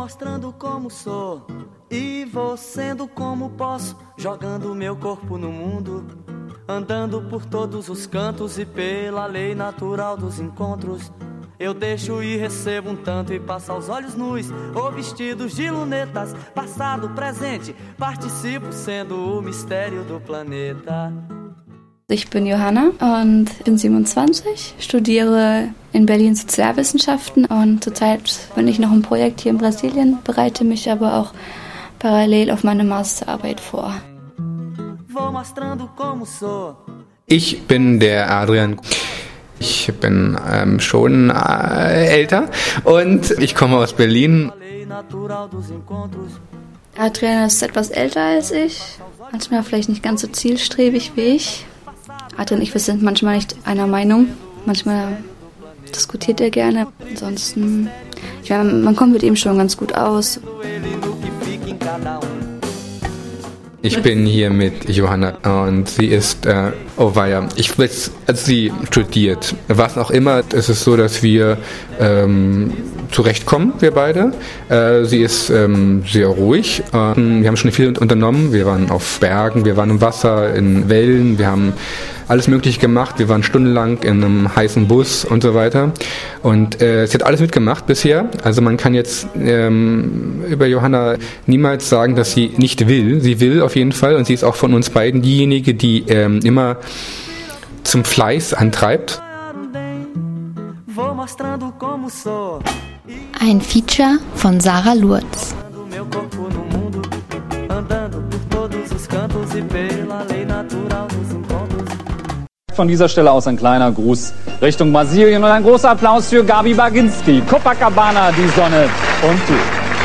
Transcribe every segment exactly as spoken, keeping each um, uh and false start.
mostrando como sou e vou sendo como posso, jogando meu corpo no mundo, andando por todos os cantos e pela lei natural dos encontros. Eu deixo e recebo um tanto e passo aos olhos nus ou vestidos de lunetas, passado, presente, participo sendo o mistério do planeta. Ich bin Johanna und bin siebenundzwanzig, studiere in Berlin Sozialwissenschaften und zurzeit bin ich noch im Projekt hier in Brasilien, bereite mich aber auch parallel auf meine Masterarbeit vor. Ich bin der Adrian. Ich bin ähm, schon äh, älter und ich komme aus Berlin. Adrian ist etwas älter als ich, manchmal vielleicht nicht ganz so zielstrebig wie ich. Adrian und ich, wir sind manchmal nicht einer Meinung, manchmal diskutiert er gerne. Ansonsten, ich meine, man kommt mit ihm schon ganz gut aus. Ich bin hier mit Johanna und sie ist, äh, oh weia, ich weiß, also sie studiert. Was auch immer, es ist so, dass wir ähm, zurechtkommen, wir beide. Äh, sie ist ähm, sehr ruhig. Äh, wir haben schon viel unternommen. Wir waren auf Bergen, wir waren im Wasser, in Wellen, wir haben alles Mögliche gemacht. Wir waren stundenlang in einem heißen Bus und so weiter. Und äh, sie hat alles mitgemacht bisher. Also man kann jetzt ähm, über Johanna niemals sagen, dass sie nicht will. Sie will auf jeden Fall und sie ist auch von uns beiden diejenige, die ähm, immer zum Fleiß antreibt. Ein Feature von Sarah Lurz. Von dieser Stelle aus ein kleiner Gruß Richtung Brasilien und ein großer Applaus für Gabi Baginski. Copacabana, die Sonne und du.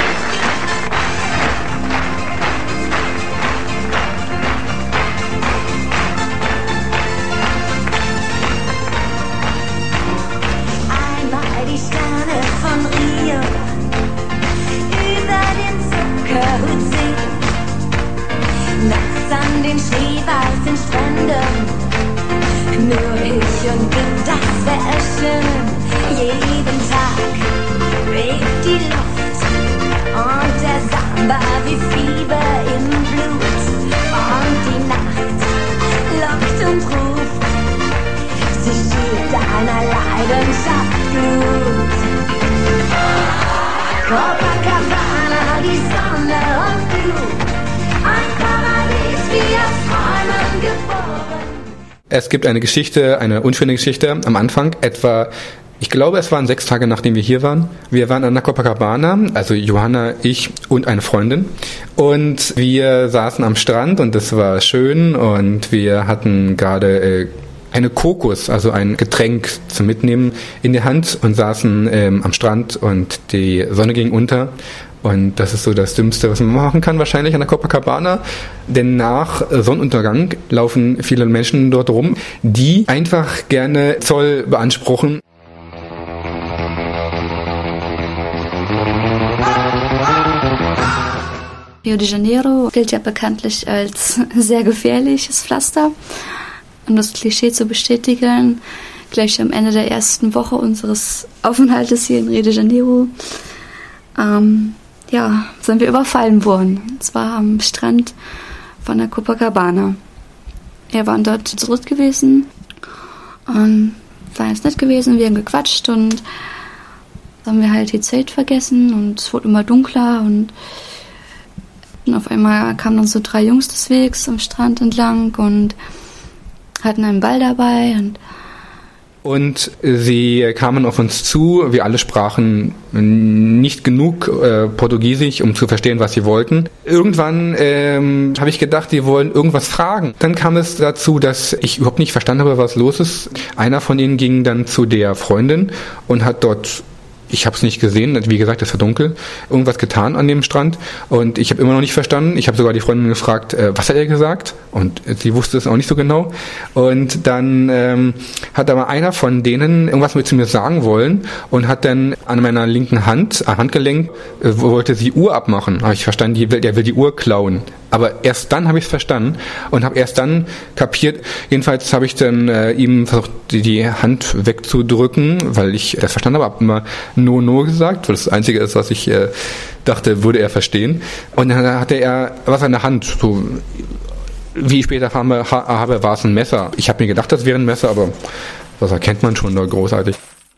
Einmal die Sterne von Rio über den Zuckerhut sehen, nachts an den schneeweißen Stränden. Nur ich und du, das wär schön. Jeden Tag weht die Luft und der Samba wie Fieber im Blut. Und die Nacht lockt und ruft, sie stiehlt deiner Leidenschaft Blut. Copacabana, die Sonne und du, ein Paradies wie aus Träumen geboren. Es gibt eine Geschichte, eine unschöne Geschichte am Anfang, etwa, ich glaube, es waren sechs Tage, nachdem wir hier waren. Wir waren an der Copacabana, also Johanna, ich und eine Freundin. Und wir saßen am Strand und es war schön und wir hatten gerade äh, eine Kokos, also ein Getränk zum Mitnehmen in der Hand und saßen ähm, am Strand und die Sonne ging unter. Und das ist so das Dümmste, was man machen kann wahrscheinlich an der Copacabana. Denn nach Sonnenuntergang laufen viele Menschen dort rum, die einfach gerne Zoll beanspruchen. Rio de Janeiro gilt ja bekanntlich als sehr gefährliches Pflaster. Um das Klischee zu bestätigen, gleich am Ende der ersten Woche unseres Aufenthaltes hier in Rio de Janeiro ähm, ja, sind wir überfallen worden. Und zwar am Strand von der Copacabana. Wir waren dort zu dritt gewesen und war ganz nett gewesen. Wir haben gequatscht und dann haben wir halt die Zelt vergessen und es wurde immer dunkler und auf einmal kamen dann so drei Jungs des Wegs am Strand entlang und hatten einen Ball dabei und Und sie kamen auf uns zu, wir alle sprachen nicht genug äh, Portugiesisch, um zu verstehen, was sie wollten. Irgendwann ähm, habe ich gedacht, sie wollen irgendwas fragen. Dann kam es dazu, dass ich überhaupt nicht verstanden habe, was los ist. Einer von ihnen ging dann zu der Freundin und hat dort, ich habe es nicht gesehen, wie gesagt, es war dunkel, irgendwas getan an dem Strand und ich habe immer noch nicht verstanden. Ich habe sogar die Freundin gefragt, äh, was hat er gesagt? Und sie wusste es auch nicht so genau. Und dann ähm, hat aber einer von denen irgendwas mit zu mir sagen wollen und hat dann an meiner linken Hand, am Handgelenk, äh, wollte sie Uhr abmachen. Habe ich verstanden, die will, der will die Uhr klauen. Aber erst dann habe ich es verstanden und habe erst dann kapiert. Jedenfalls habe ich dann äh, ihm versucht, die, die Hand wegzudrücken, weil ich das verstanden habe. Habe immer No, No gesagt, weil das das Einzige ist, was ich äh, dachte, würde er verstehen. Und dann hatte er was an der Hand. So, wie ich später erfahren habe, war es ein Messer. Ich habe mir gedacht, das wäre ein Messer, aber das erkennt man schon da großartig.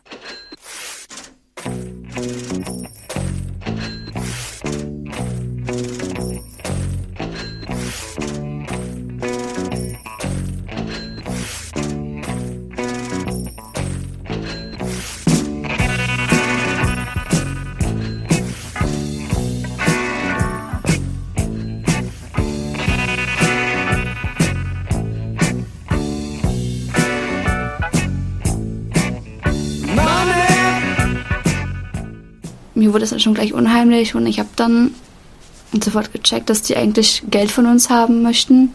Mir wurde es dann schon gleich unheimlich und ich habe dann sofort gecheckt, dass die eigentlich Geld von uns haben möchten.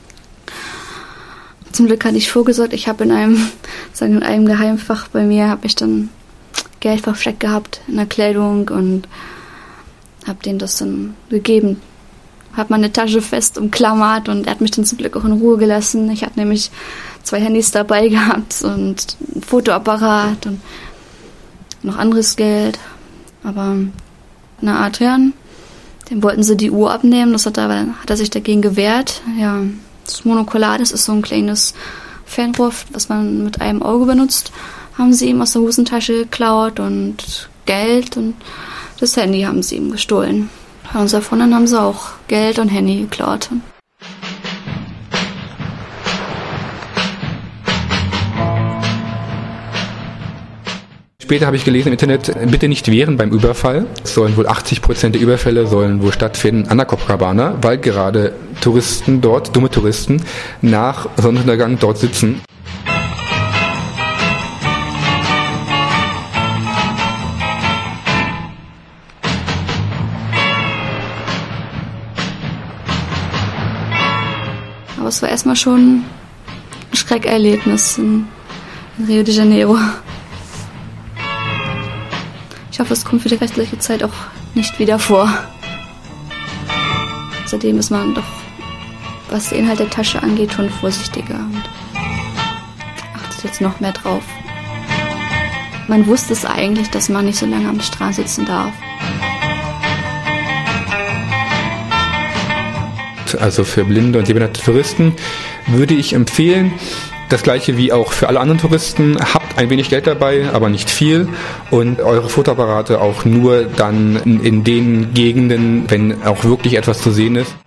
Zum Glück hatte ich vorgesorgt. Ich habe in einem, sagen in einem Geheimfach bei mir, habe ich dann Geld versteckt gehabt in der Kleidung und habe denen das dann gegeben. Habe meine Tasche fest umklammert und er hat mich dann zum Glück auch in Ruhe gelassen. Ich hatte nämlich zwei Handys dabei gehabt und ein Fotoapparat und noch anderes Geld. Aber na, Adrian, dem wollten sie die Uhr abnehmen, das hat er, hat er sich dagegen gewehrt. Ja, das Monokular, das ist so ein kleines Fernrohr, was man mit einem Auge benutzt, haben sie ihm aus der Hosentasche geklaut und Geld und das Handy haben sie ihm gestohlen. Bei unserer Freundin haben sie auch Geld und Handy geklaut. Später habe ich gelesen im Internet, bitte nicht wehren beim Überfall. Es sollen wohl achtzig Prozent der Überfälle sollen wohl stattfinden an der Copacabana, weil gerade Touristen dort, dumme Touristen, nach Sonnenuntergang dort sitzen. Aber es war erstmal schon ein Schreckerlebnis in, in Rio de Janeiro. Ich hoffe, es kommt für die restliche Zeit auch nicht wieder vor. Außerdem ist man doch, was den Inhalt der Tasche angeht, schon vorsichtiger und achtet jetzt noch mehr drauf. Man wusste es eigentlich, dass man nicht so lange am Strand sitzen darf. Also für blinde und sehbehinderte Touristen würde ich empfehlen, das gleiche wie auch für alle anderen Touristen, habt ein wenig Geld dabei, aber nicht viel und eure Fotoapparate auch nur dann in, in den Gegenden, wenn auch wirklich etwas zu sehen ist.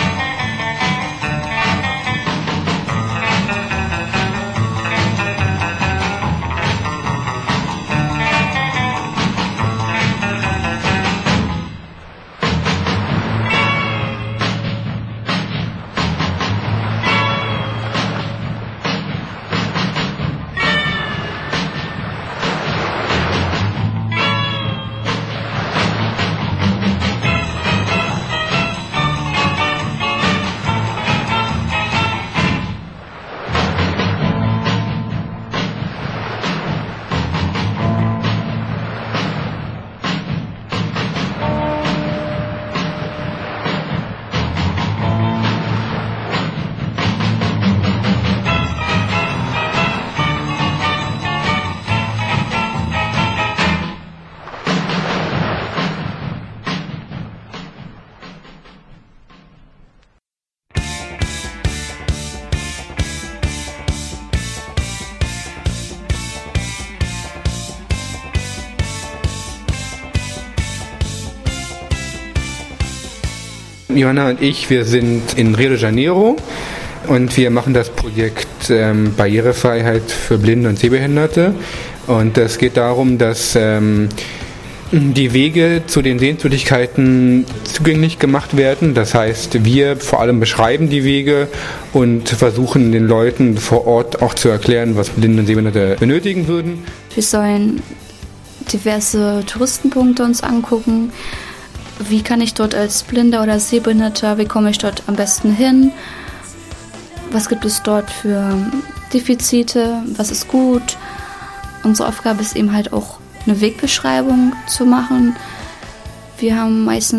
Johanna und ich, wir sind in Rio de Janeiro und wir machen das Projekt ähm, Barrierefreiheit für Blinde und Sehbehinderte. Und es geht darum, dass ähm, die Wege zu den Sehenswürdigkeiten zugänglich gemacht werden. Das heißt, wir vor allem beschreiben die Wege und versuchen den Leuten vor Ort auch zu erklären, was Blinde und Sehbehinderte benötigen würden. Wir sollen diverse Touristenpunkte uns angucken. Wie kann ich dort als Blinder oder Sehbehinderter, wie komme ich dort am besten hin? Was gibt es dort für Defizite? Was ist gut? Unsere Aufgabe ist eben halt auch eine Wegbeschreibung zu machen. Wir haben meistens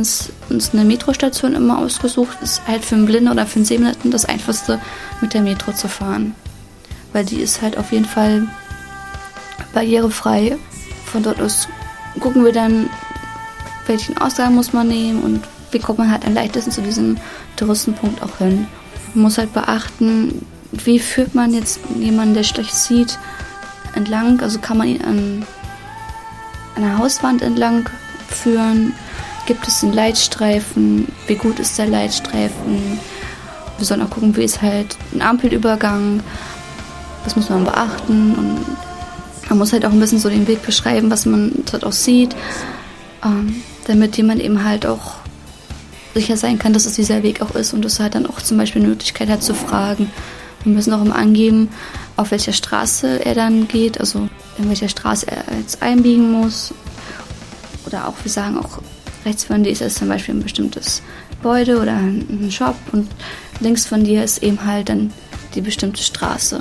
uns eine Metrostation immer ausgesucht. Das ist halt für einen Blinden oder für einen Sehbehinderten das Einfachste, mit der Metro zu fahren. Weil die ist halt auf jeden Fall barrierefrei. Von dort aus gucken wir dann, welchen Ausgang muss man nehmen und wie kommt man halt am leichtesten zu diesem Touristenpunkt auch hin. Man muss halt beachten, wie führt man jetzt jemanden, der schlecht sieht, entlang. Also kann man ihn an einer Hauswand entlang führen. Gibt es einen Leitstreifen? Wie gut ist der Leitstreifen? Wir sollen auch gucken, wie ist halt ein Ampelübergang. Das muss man beachten. Und man muss halt auch ein bisschen so den Weg beschreiben, was man dort auch sieht, ähm, damit jemand eben halt auch sicher sein kann, dass es dieser Weg auch ist und dass er halt dann auch zum Beispiel eine Möglichkeit hat zu fragen. Wir müssen auch immer angeben, auf welcher Straße er dann geht, also in welcher Straße er jetzt einbiegen muss. Oder auch, wir sagen auch, rechts von dir ist es zum Beispiel ein bestimmtes Gebäude oder ein Shop und links von dir ist eben halt dann die bestimmte Straße.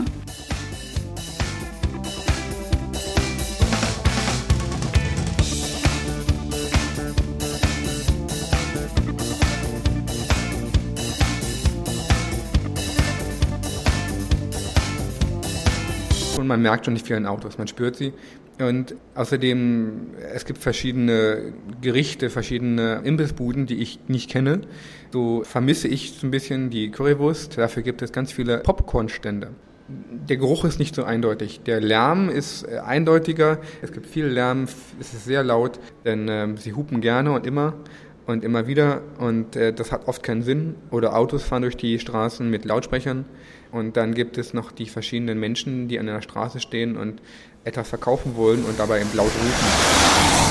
Und man merkt schon die vielen Autos, man spürt sie. Und außerdem, es gibt verschiedene Gerichte, verschiedene Imbissbuden, die ich nicht kenne. So vermisse ich so ein bisschen die Currywurst. Dafür gibt es ganz viele Popcornstände. Der Geruch ist nicht so eindeutig. Der Lärm ist äh, eindeutiger. Es gibt viel Lärm, es ist sehr laut, denn äh, sie hupen gerne und immer und immer wieder. Und äh, das hat oft keinen Sinn. Oder Autos fahren durch die Straßen mit Lautsprechern. Und dann gibt es noch die verschiedenen Menschen, die an der Straße stehen und etwas verkaufen wollen und dabei eben laut rufen.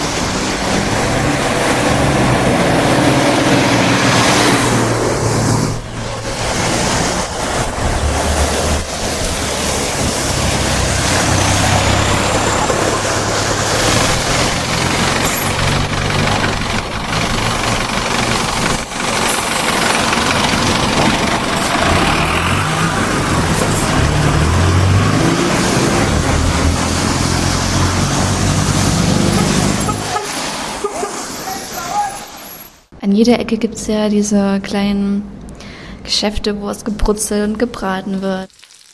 An jeder Ecke gibt es ja diese kleinen Geschäfte, wo es gebrutzelt und gebraten wird.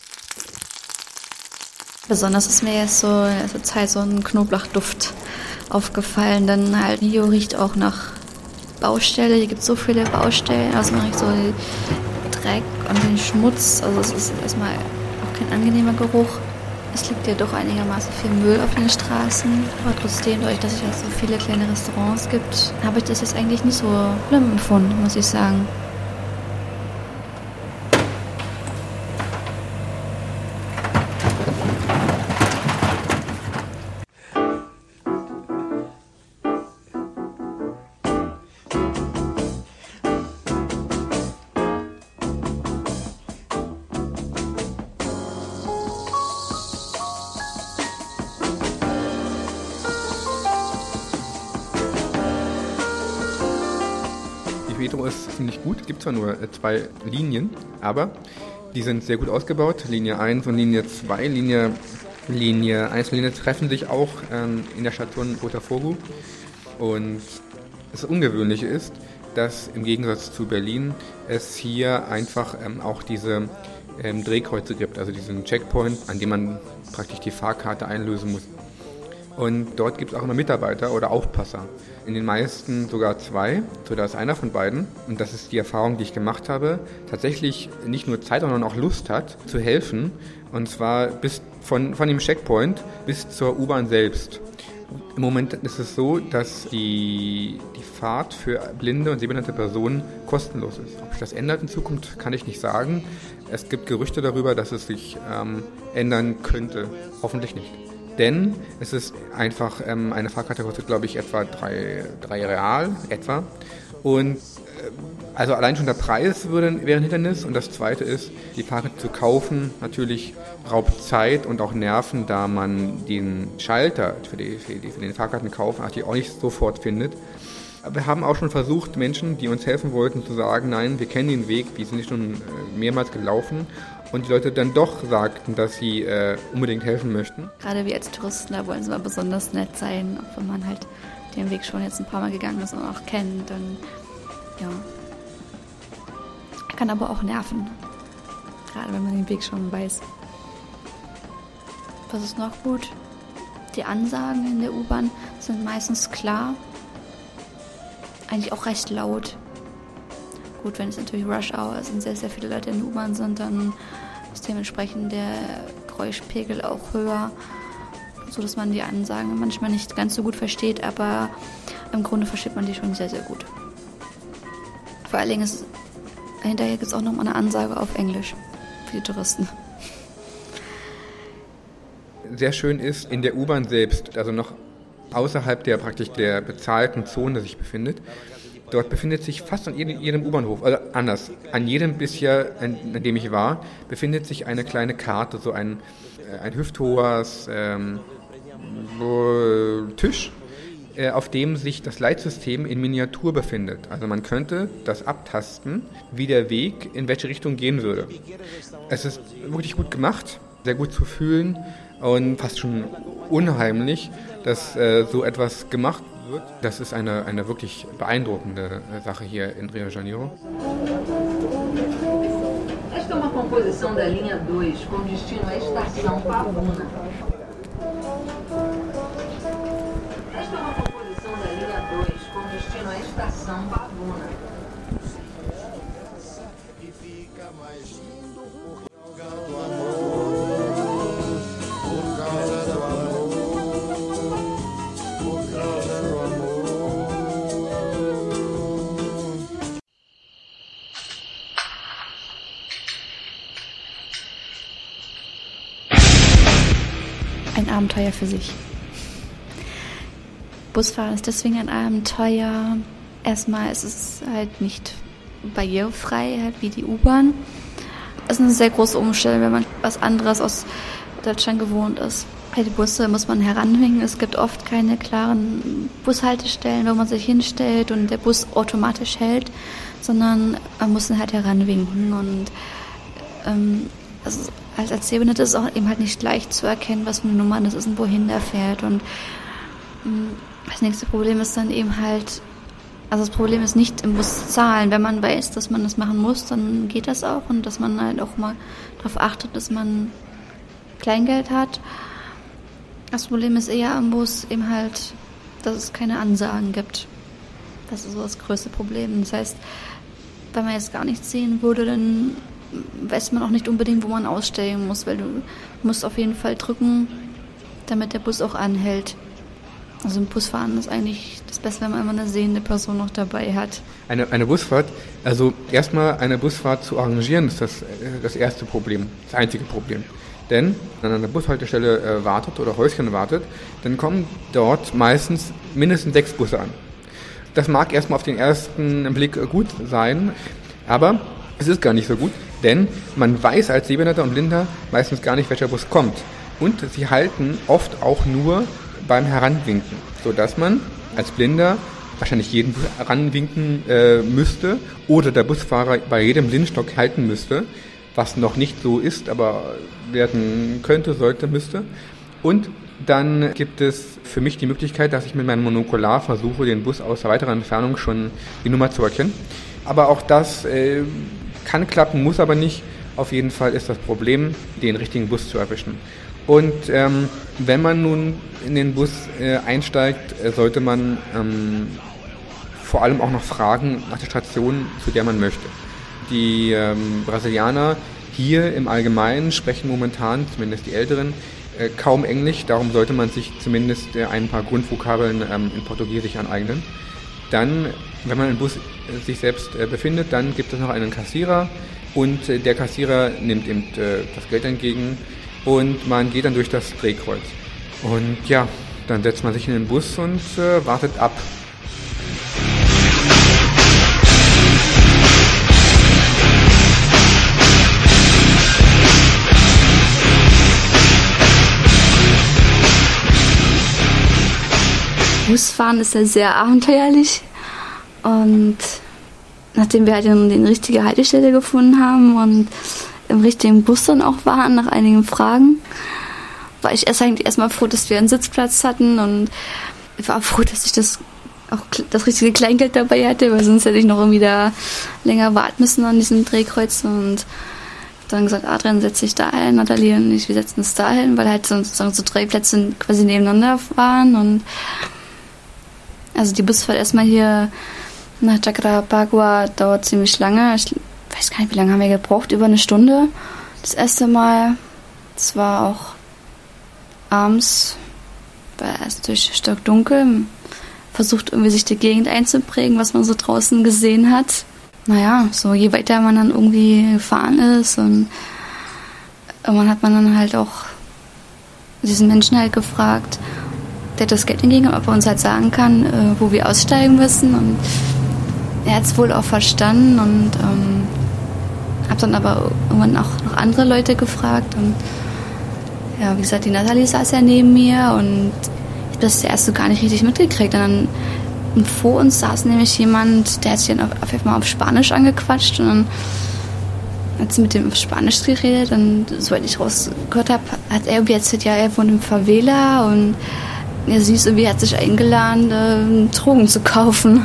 Besonders ist mir jetzt so in letzter Zeit so ein Knoblauchduft aufgefallen. Dann halt, Rio riecht auch nach Baustelle. Hier gibt es so viele Baustellen. Also man riecht so den Dreck und den Schmutz. Also es ist erstmal auch kein angenehmer Geruch. Es liegt ja doch einigermaßen viel Müll auf den Straßen. Aber trotzdem, dadurch, dass es ja so viele kleine Restaurants gibt, habe ich das jetzt eigentlich nicht so schlimm empfunden, muss ich sagen. Die Metro ist ziemlich gut, es gibt zwar nur zwei Linien, aber die sind sehr gut ausgebaut. Linie eins und Linie zwei. Linie, Linie eins und Linie treffen sich auch ähm, in der Station Botafogo. Und das Ungewöhnliche ist, dass im Gegensatz zu Berlin es hier einfach ähm, auch diese ähm, Drehkreuze gibt, also diesen Checkpoint, an dem man praktisch die Fahrkarte einlösen muss. Und dort gibt es auch immer Mitarbeiter oder Aufpasser. In den meisten sogar zwei, sodass einer von beiden, und das ist die Erfahrung, die ich gemacht habe, tatsächlich nicht nur Zeit, sondern auch Lust hat, zu helfen. Und zwar bis von, von dem Checkpoint bis zur U-Bahn selbst. Im Moment ist es so, dass die, die Fahrt für blinde und sehbehinderte Personen kostenlos ist. Ob sich das ändert in Zukunft, kann ich nicht sagen. Es gibt Gerüchte darüber, dass es sich ähm, ändern könnte. Hoffentlich nicht. Denn es ist einfach, ähm, eine Fahrkarte kostet, glaube ich, etwa drei, drei Real, etwa. Und äh, also allein schon der Preis würde, wäre ein Hindernis. Und das Zweite ist, die Fahrkarte zu kaufen, natürlich raubt Zeit und auch Nerven, da man den Schalter für, die, für, die, für den Fahrkartenkauf natürlich auch nicht sofort findet. Aber wir haben auch schon versucht, Menschen, die uns helfen wollten, zu sagen, nein, wir kennen den Weg, wir sind schon äh, mehrmals gelaufen. Und die Leute dann doch sagten, dass sie äh, unbedingt helfen möchten. Gerade wir als Touristen, da wollen sie mal besonders nett sein, auch wenn man halt den Weg schon jetzt ein paar Mal gegangen ist und auch kennt. Und ja, kann aber auch nerven, gerade wenn man den Weg schon weiß. Was ist noch gut? Die Ansagen in der U-Bahn sind meistens klar, eigentlich auch recht laut. Gut, wenn es natürlich Rush Hour ist und sehr, sehr viele Leute in der U-Bahn sind, dann ist dementsprechend der Geräuschpegel auch höher, so dass man die Ansagen manchmal nicht ganz so gut versteht, aber im Grunde versteht man die schon sehr, sehr gut. Vor allen Dingen ist hinterher gibt es auch noch mal eine Ansage auf Englisch für die Touristen. Sehr schön ist in der U-Bahn selbst, also noch außerhalb der praktisch der bezahlten Zone sich befindet. Dort befindet sich fast an jedem, jedem U-Bahnhof, also anders, an jedem bisher, an, an dem ich war, befindet sich eine kleine Karte, so ein, ein hüfthohes ähm, Tisch, äh, auf dem sich das Leitsystem in Miniatur befindet. Also man könnte das abtasten, wie der Weg in welche Richtung gehen würde. Es ist wirklich gut gemacht, sehr gut zu fühlen und fast schon unheimlich, dass äh, so etwas gemacht wird. Das ist eine, eine wirklich beeindruckende äh, Sache hier in Rio de Janeiro. Esta é uma composição da linha dois com destino à estação Pavuna. Esta é uma composição da linha dois com destino à estação Pavuna. Ein Abenteuer für sich. Busfahren ist deswegen ein Abenteuer. Erstmal ist es halt nicht barrierefrei, halt wie die U-Bahn. Es ist eine sehr große Umstellung, wenn man was anderes aus Deutschland gewohnt ist. Bei den Busse muss man heranwinken. Es gibt oft keine klaren Bushaltestellen, wo man sich hinstellt und der Bus automatisch hält, sondern man muss ihn halt heranwinken. Und ähm, also als, als Sehbehinderte ist es auch eben halt nicht leicht zu erkennen, was für eine Nummer das ist und wohin der fährt. Und ähm, das nächste Problem ist dann eben halt, also das Problem ist nicht im Bus zahlen. Wenn man weiß, dass man das machen muss, dann geht das auch und dass man halt auch mal darauf achtet, dass man Kleingeld hat. Das Problem ist eher am Bus eben halt, dass es keine Ansagen gibt. Das ist so das größte Problem. Das heißt, wenn man jetzt gar nichts sehen würde, dann weiß man auch nicht unbedingt, wo man aussteigen muss, weil du musst auf jeden Fall drücken, damit der Bus auch anhält. Also im Busfahren ist eigentlich das Beste, wenn man immer eine sehende Person noch dabei hat. Eine, eine Busfahrt, also erstmal eine Busfahrt zu arrangieren, ist das, das erste Problem, das einzige Problem. Denn wenn man an einer Bushaltestelle äh, wartet oder Häuschen wartet, dann kommen dort meistens mindestens sechs Busse an. Das mag erstmal auf den ersten Blick gut sein, aber es ist gar nicht so gut, denn man weiß als Sehbehinderter und Blinder meistens gar nicht, welcher Bus kommt. Und sie halten oft auch nur beim Heranwinken, sodass man als Blinder wahrscheinlich jeden Bus heranwinken äh, müsste oder der Busfahrer bei jedem Blindstock halten müsste, was noch nicht so ist, aber werden könnte, sollte, müsste. Und dann gibt es für mich die Möglichkeit, dass ich mit meinem Monokular versuche, den Bus aus weiterer Entfernung schon die Nummer zu erkennen. Aber auch das äh, kann klappen, muss aber nicht. Auf jeden Fall ist das Problem, den richtigen Bus zu erwischen. Und ähm, wenn man nun in den Bus äh, einsteigt, äh, sollte man ähm, vor allem auch noch fragen nach der Station, zu der man möchte. Die ähm, Brasilianer hier im Allgemeinen sprechen momentan, zumindest die Älteren, äh, kaum Englisch. Darum sollte man sich zumindest äh, ein paar Grundvokabeln ähm, in Portugiesisch aneignen. Dann, wenn man im Bus äh, sich selbst äh, befindet, dann gibt es noch einen Kassierer und äh, der Kassierer nimmt eben äh, das Geld entgegen und man geht dann durch das Drehkreuz. Und ja, dann setzt man sich in den Bus und äh, wartet ab. Busfahren ist ja sehr abenteuerlich und nachdem wir halt den, den richtige Haltestelle gefunden haben und im richtigen Bus dann auch waren, nach einigen Fragen, war ich erst eigentlich erstmal froh, dass wir einen Sitzplatz hatten und ich war froh, dass ich das auch das richtige Kleingeld dabei hatte, weil sonst hätte ich noch irgendwie da länger warten müssen an diesem Drehkreuz und dann gesagt, Adrian, setz dich da hin, Nathalie und ich, wir setzen uns da hin, weil halt sozusagen so drei Plätze quasi nebeneinander waren und also die Busfahrt erstmal hier nach Jacarapagua dauert ziemlich lange. Ich weiß gar nicht, wie lange haben wir gebraucht, über eine Stunde. Das erste Mal, es war auch abends, war erst durch stockdunkel, versucht irgendwie sich die Gegend einzuprägen, was man so draußen gesehen hat. Naja, so je weiter man dann irgendwie gefahren ist und irgendwann hat man dann halt auch diesen Menschen halt gefragt, der hat das Geld entgegen, ob er uns halt sagen kann, äh, wo wir aussteigen müssen und er hat es wohl auch verstanden und ähm, habe dann aber irgendwann auch noch andere Leute gefragt und ja, wie gesagt, die Nathalie saß ja neben mir und ich habe das erst so gar nicht richtig mitgekriegt und dann und vor uns saß nämlich jemand, der hat sich dann auf, auf einmal auf Spanisch angequatscht und dann hat sie mit dem auf Spanisch geredet und soweit ich rausgehört habe, hat er irgendwie erzählt, ja, er wohnt im Favela und er süß irgendwie hat sich eingeladen, äh, Drogen zu kaufen.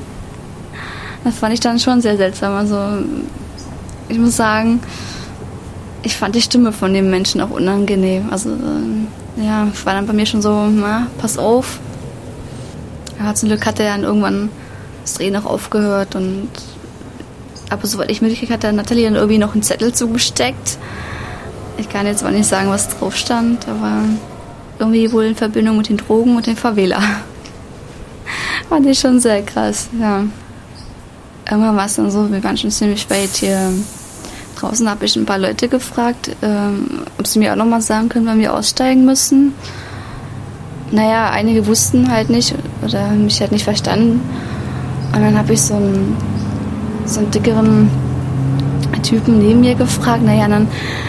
Das fand ich dann schon sehr seltsam. Also ich muss sagen, ich fand die Stimme von dem Menschen auch unangenehm. Also äh, ja, war dann bei mir schon so, na, pass auf. Aber zum Glück hat er dann irgendwann das Drehen noch aufgehört und aber soweit ich mitgekriegt hatte, hat Nathalie dann irgendwie noch einen Zettel zugesteckt. Ich kann jetzt zwar nicht sagen, was drauf stand, aber irgendwie wohl in Verbindung mit den Drogen und den Favela. Fand ich schon sehr krass, ja. Irgendwann war es dann so, wir waren schon ziemlich weit hier draußen, habe ich ein paar Leute gefragt, ähm, ob sie mir auch nochmal sagen können, wann wir aussteigen müssen. Naja, einige wussten halt nicht oder mich halt nicht verstanden. Und dann habe ich so einen, so einen dickeren Typen neben mir gefragt. Naja, dann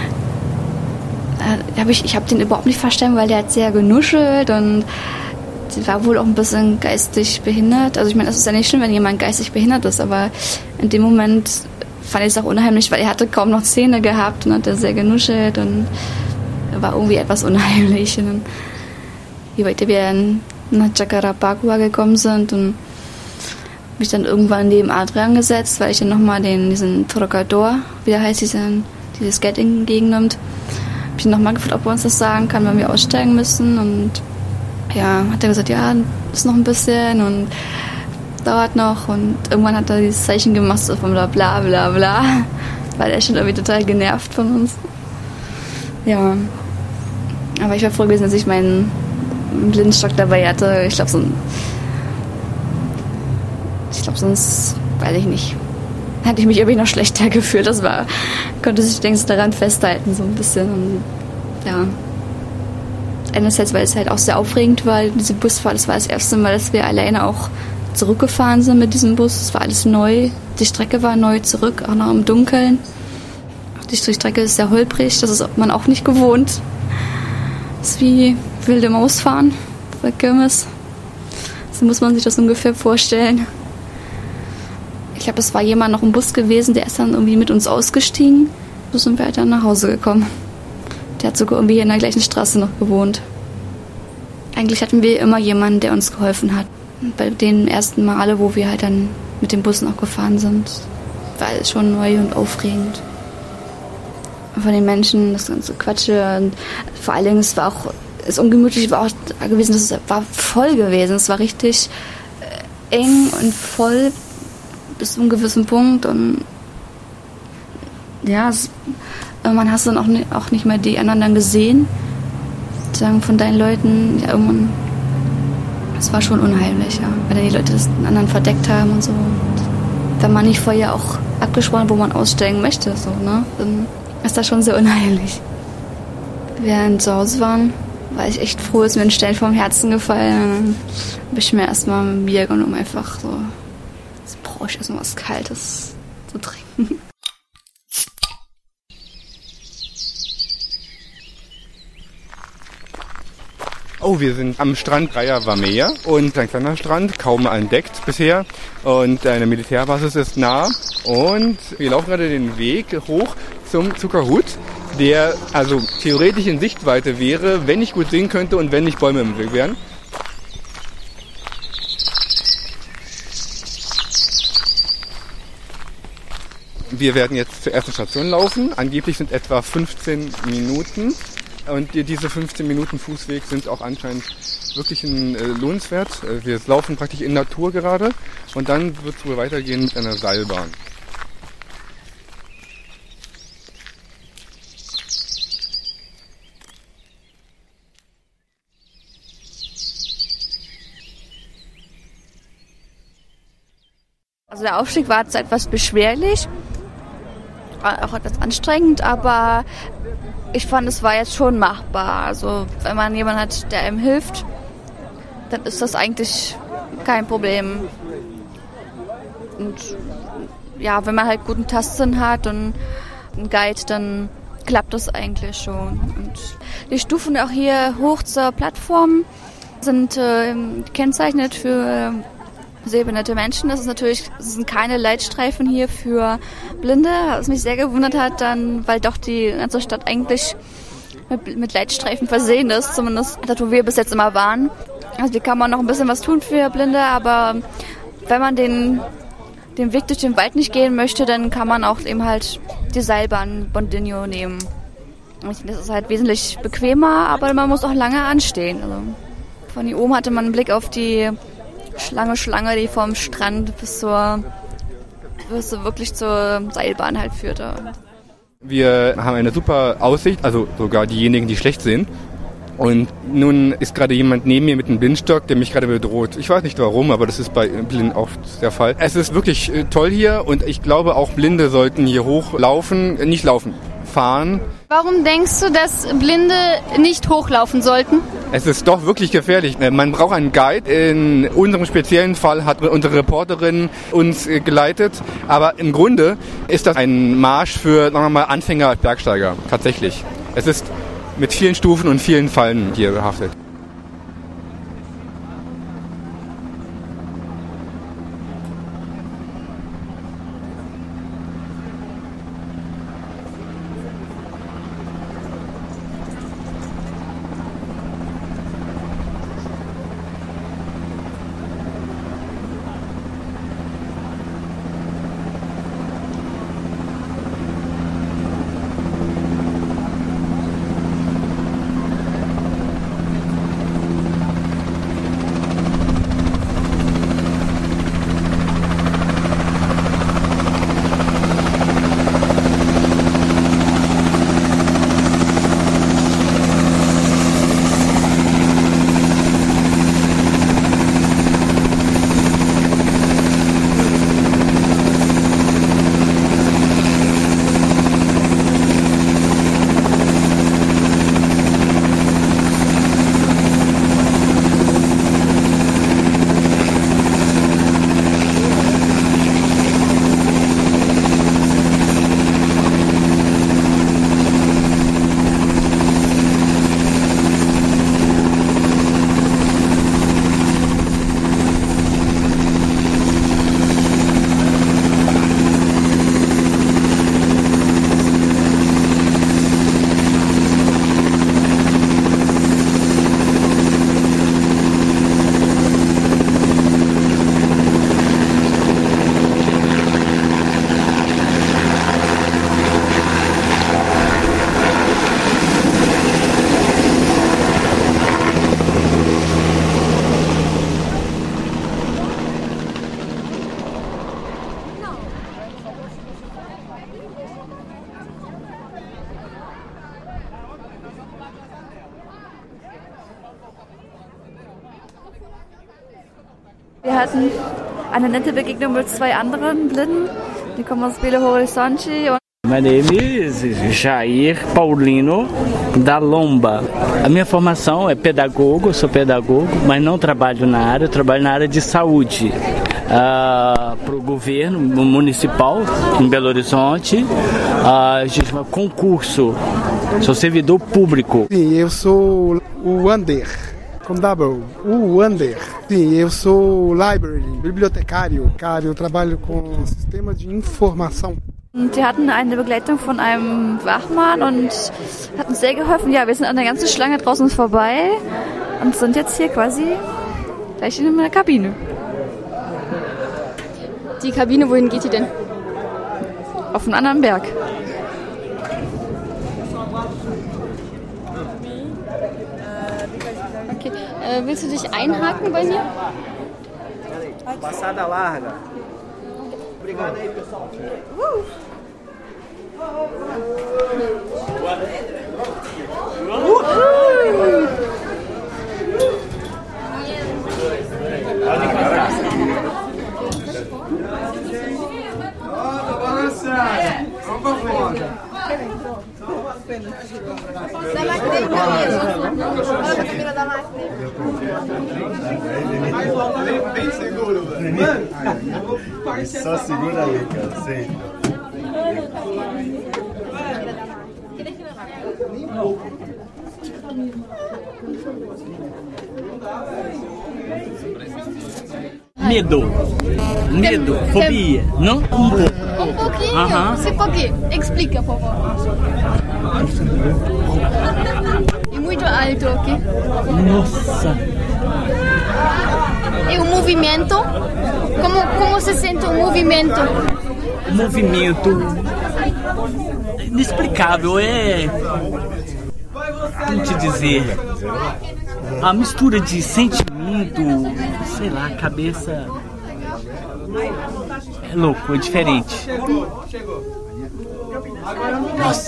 äh, habe ich, ich habe den überhaupt nicht verstanden, weil der hat sehr genuschelt und der war wohl auch ein bisschen geistig behindert. Also ich meine, es ist ja nicht schlimm, wenn jemand geistig behindert ist, aber in dem Moment fand ich es auch unheimlich, weil er hatte kaum noch Zähne gehabt und hat sehr genuschelt und war irgendwie etwas unheimlich. Und dann, je weiter wir nach Jacarapagua gekommen sind und habe ich dann irgendwann neben Adrian gesetzt, weil ich dann nochmal den, diesen Trocador, wie der heißt, diesen, dieses Geld entgegennimmt, habe ich ihn nochmal gefragt, ob er uns das sagen kann, wann wir aussteigen müssen und ja, hat er gesagt, ja, ist noch ein bisschen und dauert noch und irgendwann hat er dieses Zeichen gemacht, so von bla bla bla bla, weil er schon irgendwie total genervt von uns. Ja, aber ich war froh gewesen, dass ich meinen Blindenstock dabei hatte. Ich glaube, so ich glaube, sonst, weiß ich nicht, hätte ich mich irgendwie noch schlechter gefühlt. Das war, konnte sich längst daran festhalten, so ein bisschen. Und, ja. Einerseits, weil es halt auch sehr aufregend war, diese Busfahrt. Das war das erste Mal, dass wir alleine auch zurückgefahren sind mit diesem Bus. Es war alles neu. Die Strecke war neu zurück, auch noch im Dunkeln. Die Strecke ist sehr holprig, das ist man auch nicht gewohnt. Das ist wie wilde Maus fahren bei Kirmes. So muss man sich das ungefähr vorstellen. Ich glaube, es war jemand noch im Bus gewesen, der ist dann irgendwie mit uns ausgestiegen. So sind wir halt dann nach Hause gekommen. Der hat sogar irgendwie in der gleichen Straße noch gewohnt. Eigentlich hatten wir immer jemanden, der uns geholfen hat. Bei den ersten Male, wo wir halt dann mit dem Bus noch gefahren sind, war alles schon neu und aufregend. Von den Menschen, das ganze Quatsche und vor allen Dingen, es war auch, das Ungemütliche war auch gewesen, das war voll gewesen, es war richtig eng und voll bis zu einem gewissen Punkt und ja, es, irgendwann hast du dann auch nicht, auch nicht mehr die anderen dann gesehen, sagen von deinen Leuten, ja irgendwann, es war schon unheimlich, ja, weil dann die Leute das den anderen verdeckt haben und so. Und wenn man nicht vorher auch abgesprochen, wo man aussteigen möchte, so, ne, dann ist das schon sehr unheimlich. Während wir zu Hause waren, war ich echt froh, ist mir ein Stein vom Herzen gefallen. Dann habe ich mir erstmal ein Bier genommen, um einfach so, jetzt brauche ich erstmal was Kaltes zu trinken. Oh, wir sind am Strand Praia Vermelha und ein kleiner Strand, kaum entdeckt bisher. Und eine Militärbasis ist nah. Und wir laufen gerade den Weg hoch zum Zuckerhut, der also theoretisch in Sichtweite wäre, wenn ich gut sehen könnte und wenn nicht Bäume im Weg wären. Wir werden jetzt zur ersten Station laufen. Angeblich sind etwa fünfzehn Minuten. Und diese fünfzehn Minuten Fußweg sind auch anscheinend wirklich ein, äh, lohnenswert. Wir laufen praktisch in Natur gerade. Und dann wird es wohl weitergehen mit einer Seilbahn. Also der Aufstieg war jetzt etwas beschwerlich, auch etwas anstrengend, aber ich fand, es war jetzt schon machbar. Also wenn man jemanden hat, der einem hilft, dann ist das eigentlich kein Problem. Und ja, wenn man halt guten Tastsinn hat und einen Guide, dann klappt das eigentlich schon. Und die Stufen auch hier hoch zur Plattform sind äh, gekennzeichnet für sehbehinderte Menschen. Das ist natürlich, das sind keine Leitstreifen hier für Blinde, was mich sehr gewundert hat, dann, weil doch die ganze Stadt eigentlich mit, mit Leitstreifen versehen ist, zumindest dort, wo wir bis jetzt immer waren. Also hier kann man noch ein bisschen was tun für Blinde, aber wenn man den, den Weg durch den Wald nicht gehen möchte, dann kann man auch eben halt die Seilbahn Bondino nehmen. Ich denke, das ist halt wesentlich bequemer, aber man muss auch lange anstehen. Also von hier oben hatte man einen Blick auf die Schlange, Schlange, die vom Strand bis zur, bis so wirklich zur Seilbahn halt führte. Wir haben eine super Aussicht, also sogar diejenigen, die schlecht sehen. Und nun ist gerade jemand neben mir mit einem Blindstock, der mich gerade bedroht. Ich weiß nicht warum, aber das ist bei Blinden oft der Fall. Es ist wirklich toll hier und ich glaube auch Blinde sollten hier hochlaufen, äh, nicht laufen, fahren. Warum denkst du, dass Blinde nicht hochlaufen sollten? Es ist doch wirklich gefährlich. Man braucht einen Guide. In unserem speziellen Fall hat unsere Reporterin uns geleitet. Aber im Grunde ist das ein Marsch für, sagen wir mal, Anfänger als Bergsteiger. Tatsächlich. Es ist mit vielen Stufen und vielen Fallen hier behaftet. Wir hatten eine nette Begegnung mit zwei anderen Blinden, die kommen aus Belo Horizonte. My name is Jair Paulino da Lomba. A minha formação é pedagogo, sou pedagogo, mas não trabalho na área, eu trabalho na área de saúde. Uh, para o governo municipal em Belo Horizonte, uh, a gente chama concurso, sou servidor público. Sim, eu sou o Ander, com double, o Ander. Sim, eu sou library, bibliotecário, cara, eu trabalho com sistema de informação. Und wir hatten eine Begleitung von einem Wachmann und hat uns sehr geholfen. Ja, wir sind an der ganzen Schlange draußen vorbei und sind jetzt hier quasi gleich in der Kabine. Die Kabine, wohin geht die denn? auf einen anderen Berg. Okay, äh, willst du dich einhaken bei mir? Passada larga. Obrigado aí, pessoal. Bem seguro, só segura ali, cara, sei. Medo. Medo, fobia, não? Um pouco. Um pouquinho? Aham. Se por quê? Explica, por favor. E muito alto, ok? Nossa. E o movimento? Como, como se sente o movimento? O movimento inexplicável, é... Como te dizer? A mistura de sentimento, sei lá, cabeça... É louco, é diferente. Nossa.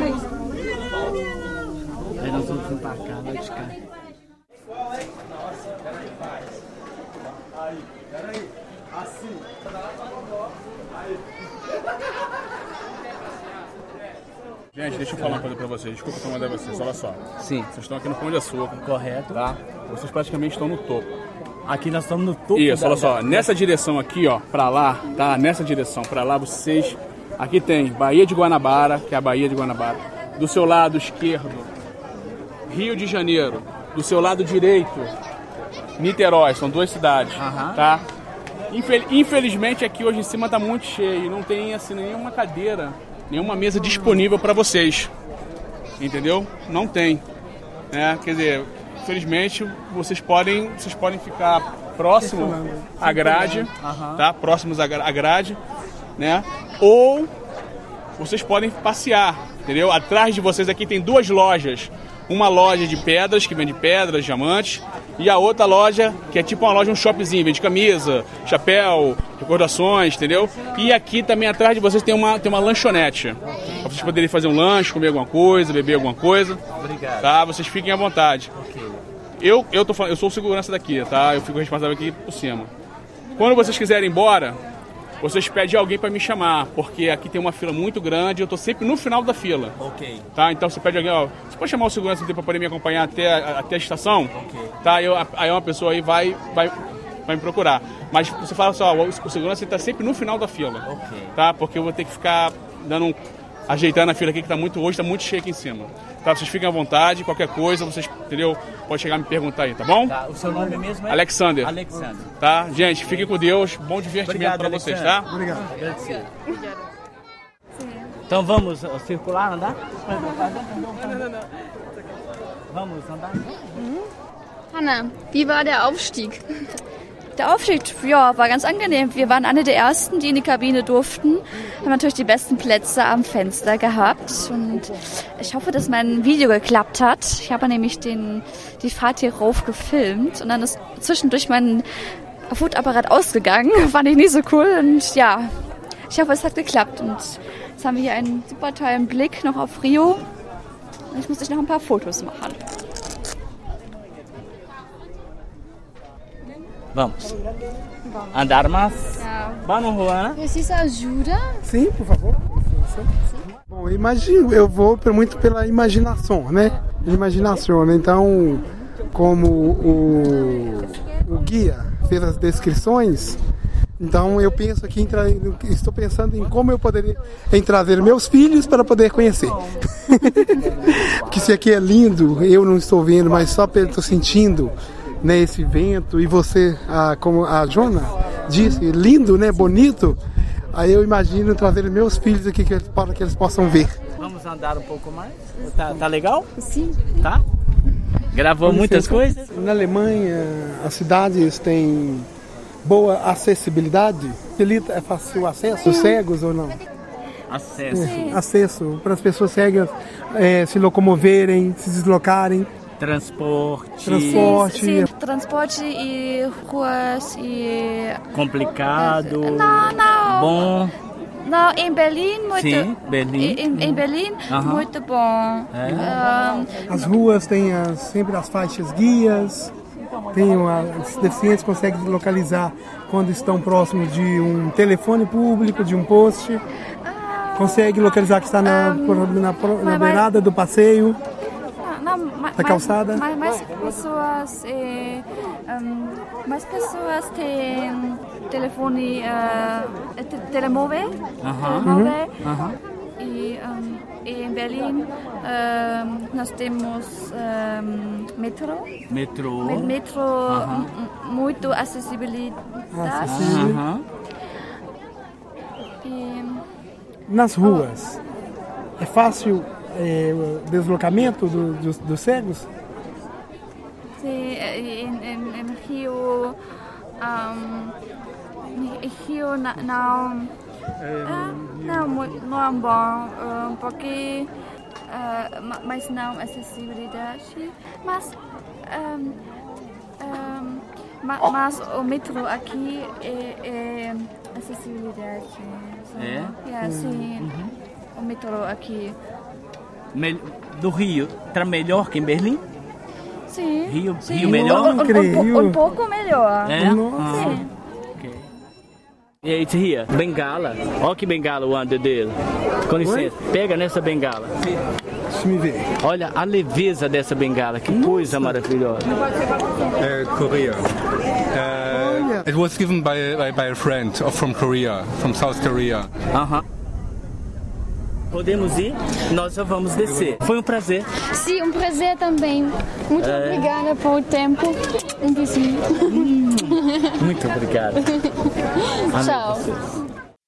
Aí nós vamos vir pra cá, vai de cá. Gente, deixa eu falar uma coisa pra vocês. Desculpa incomodar vocês, olha só. Sim. Vocês estão aqui no Pão de Açúcar. Correto. Tá? Vocês praticamente estão no topo. Aqui nós estamos no topo. Isso, da, olha só. da... Nessa direção aqui, ó, pra lá, tá? Nessa direção, pra lá, vocês... Aqui tem Baía de Guanabara, que é a Baía de Guanabara. Do seu lado esquerdo, Rio de Janeiro. Do seu lado direito, Niterói. São duas cidades, Aham. tá? Infel- Infelizmente aqui hoje em cima tá muito cheio. Não tem, assim, nenhuma cadeira, nenhuma mesa disponível pra vocês. Entendeu? Não tem. Né? Quer dizer, infelizmente vocês podem, vocês podem ficar próximo à grade, tá? Próximos à gra- à grade, né? Ou vocês podem passear, entendeu? Atrás de vocês aqui tem duas lojas. Uma loja de pedras, que vende pedras, diamantes, e a outra loja, que é tipo uma loja, um shopzinho, vende camisa, chapéu, recordações, entendeu? E aqui também atrás de vocês tem uma, tem uma lanchonete. Pra vocês poderem fazer um lanche, comer alguma coisa, beber alguma coisa. Obrigado. Tá? Vocês fiquem à vontade. Ok. Eu, eu, tô falando, eu sou o segurança daqui, tá? Eu fico responsável aqui por cima. Quando vocês quiserem ir embora, vocês pedem alguém para me chamar, porque aqui tem uma fila muito grande e eu tô sempre no final da fila. Ok. Tá? Então você pede alguém, ó, você pode chamar o segurança para poder me acompanhar até a, até a estação? Ok. Tá? Eu, aí uma pessoa aí vai, vai, vai me procurar. Mas você fala só, o, o segurança está sempre no final da fila. Ok. Tá? Porque eu vou ter que ficar dando um, ajeitando a fila aqui que tá muito, hoje tá muito cheio aqui em cima. Tá? Vocês fiquem à vontade, qualquer coisa, vocês, entendeu? Pode chegar e me perguntar aí, tá bom? Tá. O seu nome mesmo é? Alexander. Alexander. Tá? Gente, fiquem com Deus. Bom divertimento para vocês, tá? Obrigado. Agradecido. Então vamos uh, circular, andar? Vamos andar? Hanna, wie war der Aufstieg? Der Aufstieg, ja, war ganz angenehm. Wir waren eine der Ersten, die in die Kabine durften. Haben natürlich die besten Plätze am Fenster gehabt. Und ich hoffe, dass mein Video geklappt hat. Ich habe nämlich den, die Fahrt hier rauf gefilmt. Und dann ist zwischendurch mein Fotoapparat ausgegangen. Fand ich nicht so cool. Und ja, ich hoffe, es hat geklappt. Und jetzt haben wir hier einen super tollen Blick noch auf Rio. Und jetzt muss ich noch ein paar Fotos machen. Vamos. Andar mais. Vamos, Juana. Precisa ajuda? Sim, por favor. Bom, imagino, eu vou muito pela imaginação, né? Imaginação, né? Então, como o, o guia fez as descrições, então eu penso aqui, em tra... estou pensando em como eu poderia em trazer meus filhos para poder conhecer. Porque se aqui é lindo, eu não estou vendo, mas só estou sentindo, né, esse vento, e você, a, como a Jona disse, lindo, né, bonito, aí eu imagino trazer meus filhos aqui que eles, para que eles possam ver. Vamos andar um pouco mais? Tá, tá legal? Sim. Tá? Gravou muitas coisas? Na Alemanha, as cidades têm boa acessibilidade? Facilita é fácil acesso, cegos ou não? Acesso. É, acesso para as pessoas cegas é, se locomoverem, se deslocarem. Transporte. Transporte. Sim, sim, transporte e ruas e... Complicado. Não, não. Bom. Não, em Berlim, muito... Sim, Berlim. Em, em Berlim, Uhum. muito bom. É. Um, As ruas têm as, sempre as faixas guias, tem uma, os deficientes conseguem localizar quando estão próximos de um telefone público, de um poste. Consegue localizar que está na, na, na, na beirada do passeio. Não, ma, da calçada? Mais, mais pessoas, eh, um, mais pessoas têm telefone, uh, te, telemóvel, Uhum. telemóvel. Uhum. E, um, e em Berlim um, nós temos um, metrô. Metrô. Me- Metrô, Uhum. m- muito acessibilidade. Uhum. E, Nas ruas, é fácil é, o deslocamento do, dos, dos cegos? sim, em, em, em Rio, um, em Rio na- não, ah, não, mu- não é bom, um, porque ah, ma- mas não acessibilidade, mas um, um, ma- mas o metrô aqui é, é acessibilidade. So, É? yeah, sim, Uhum. o metrô aqui. Me- Do Rio, tá melhor que em Berlim? Sim. Rio, sim. Rio melhor? Um, um, um, um pouco melhor. É? Sim. Ok. E aí, Tia, bengala. Olha que bengala o ando dele. Com licença, pega nessa bengala. Deixa me ver. Olha a leveza dessa bengala, que coisa maravilhosa. Uh, Korea. Uh, it was given by, by, by a friend from Korea, from South Korea. Aham. Podemos ir? Nós já vamos descer. Foi um prazer. Sim, um prazer também. Muito É. obrigada por o tempo. Um beijinho. Muito obrigado. Amei Tchau. vocês.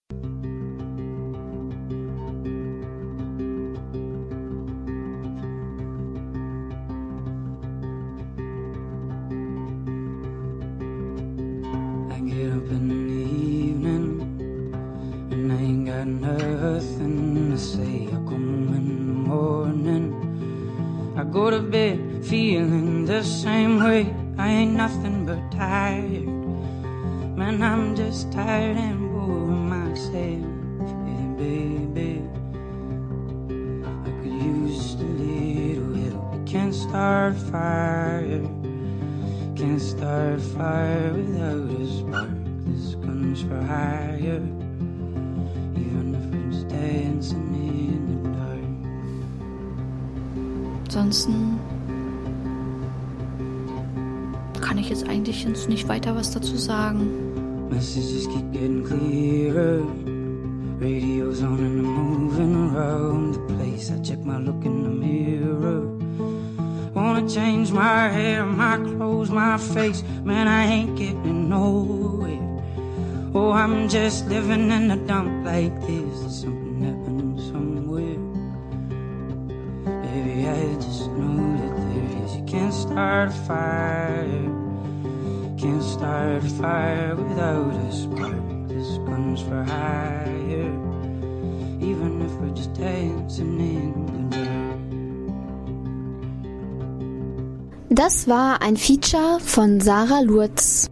I get up in the evening and I ain't got nothing to say. I come home in the morning, I go to bed feeling the same way. I ain't nothing but tired, man, I'm just tired and bored with myself. Yeah, baby, I could use just a little help. You can't start a fire, can't start a fire without a spark. This gun's for hire, even if we're just dancing in the dark. Ansonsten kann ich jetzt eigentlich jetzt nicht weiter was dazu sagen. Messages keep getting clearer, radio's on and I'm moving around the place. I check my look in the mirror, wanna change my hair, my clothes, my face. Man, I ain't getting nowhere. Oh, I'm just living in a dump like this. There's something happening somewhere. Baby, I just know that there is. You can't start a fire, can't start a fire without a spark. This gun's for hire, even if we're just dancing in the dark. Das war ein Feature von Sarah Lurz.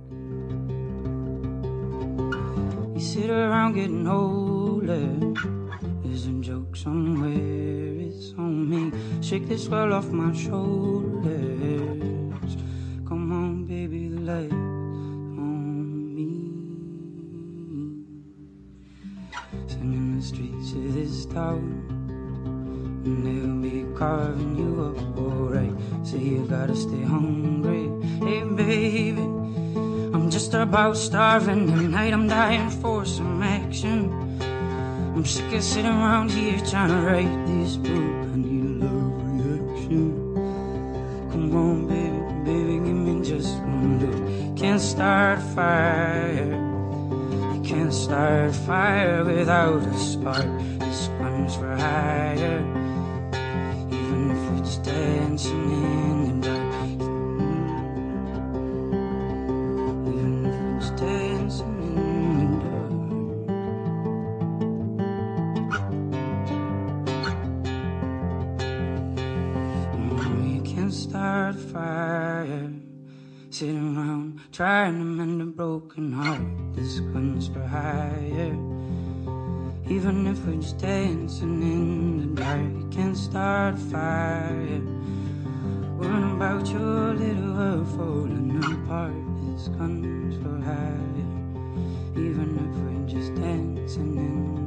You sit around getting older, there's a joke somewhere, it's on me. Shake this swell off my shoulders. Come on, baby, the light's on me. Singing the streets of this town, and they'll be carving you up alright. So you gotta stay hungry. Hey baby, I'm just about starving tonight. I'm dying for some action. I'm sick of sitting around here trying to write this book. I need a love reaction. Come on baby, baby, give me just one look. Can't start a fire, you can't start a fire without a spark. This one's for hire, even if we're just dancing in the dark. Even if we're just dancing in the dark. start a fire. Sitting around trying to mend a broken heart. This gun's for hire. Even if we're just dancing in the dark, you can't start a fire. Worrying about your little world falling apart. This gun's for hire. Even if we're just dancing in